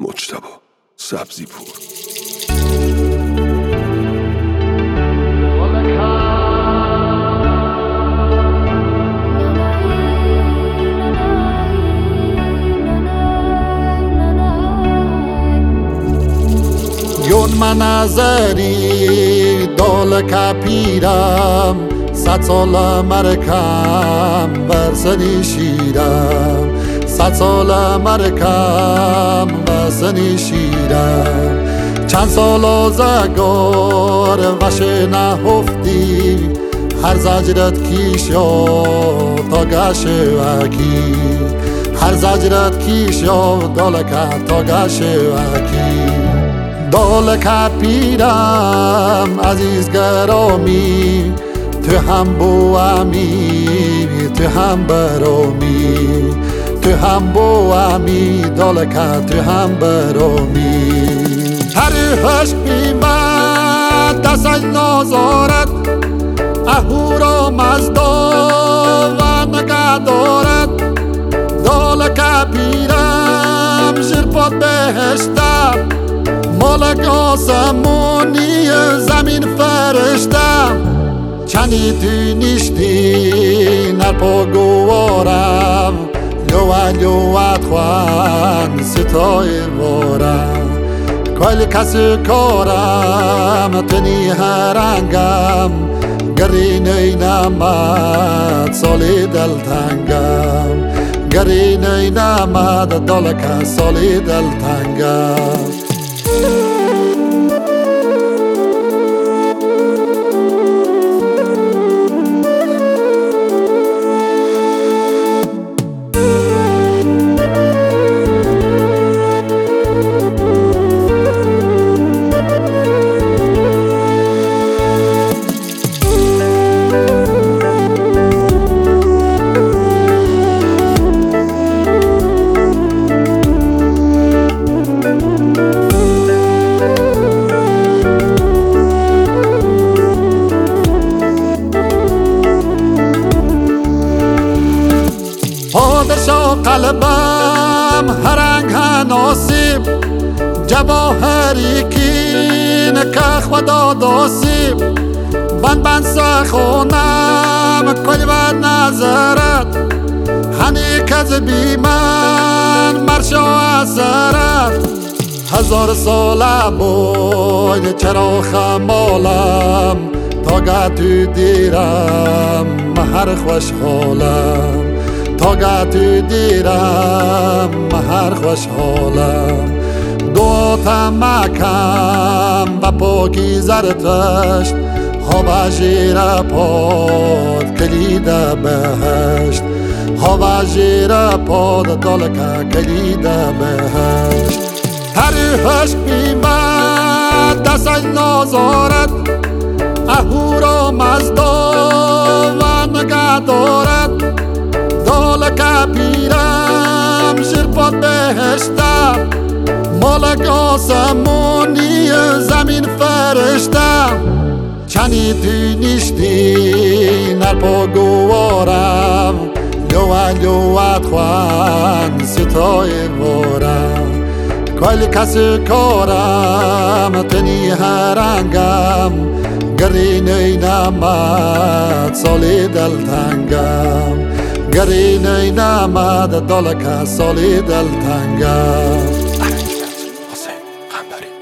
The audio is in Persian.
مجتبی سبزی پور. یون من ازری دولک پیرم 100 سال مرکم ورزنی شیرم 100 سال مرکم ورزنی شیرم چند سال آزگار وش نهفتی هر زجرت کیشا تا گشه وکی هر زجرت کیشا دولک تا گشه وکی دولک پیرم عزیز گرامی تو هم بومی تو هم برامی تو هم بومی دولک تو هم برامی هرش بیمد دست نازارد اهورا مزدا و نگه دارد دولک پیرم شرپات بهشتم مالک آسمانی زمین فرشتم چنی تو نیشتی نرپا گوارم لوت خوان ستای وارم کل کسی کارم تنی هرنگم گرین اینمد سالی دلتنگم گرین اینمد دولک سالی دلتنگم پادشا قلبم هرنگ هناسیب جواهری کین که خدا داسیب بند سخونم کل و نظرت هنی کذبی من مرشا اثرت 1000 ساله بود چرا خمالم تا گه تو دیرم هر خوشحالم تا گه تو دیرم هر خوشحالم دو تمکم و پاکی زرتشت ها و جیر پاد کلید بهشت ها و جیر پاد دولک کلید بهشت تریفش بیمد دست نازارد اهورا مزدا و نگه دارد دولک پیرم شرپات بهشتم مالک آسمانی زمین فرشتم چنی تو نیشتی نرپا گوارم لوت خوان ستای وارم کل کسی کارم تنی هرنگم گرین اینمد سالی دلتنگم گرین اینمد دولک سالی دلتنگم. حسین قنبری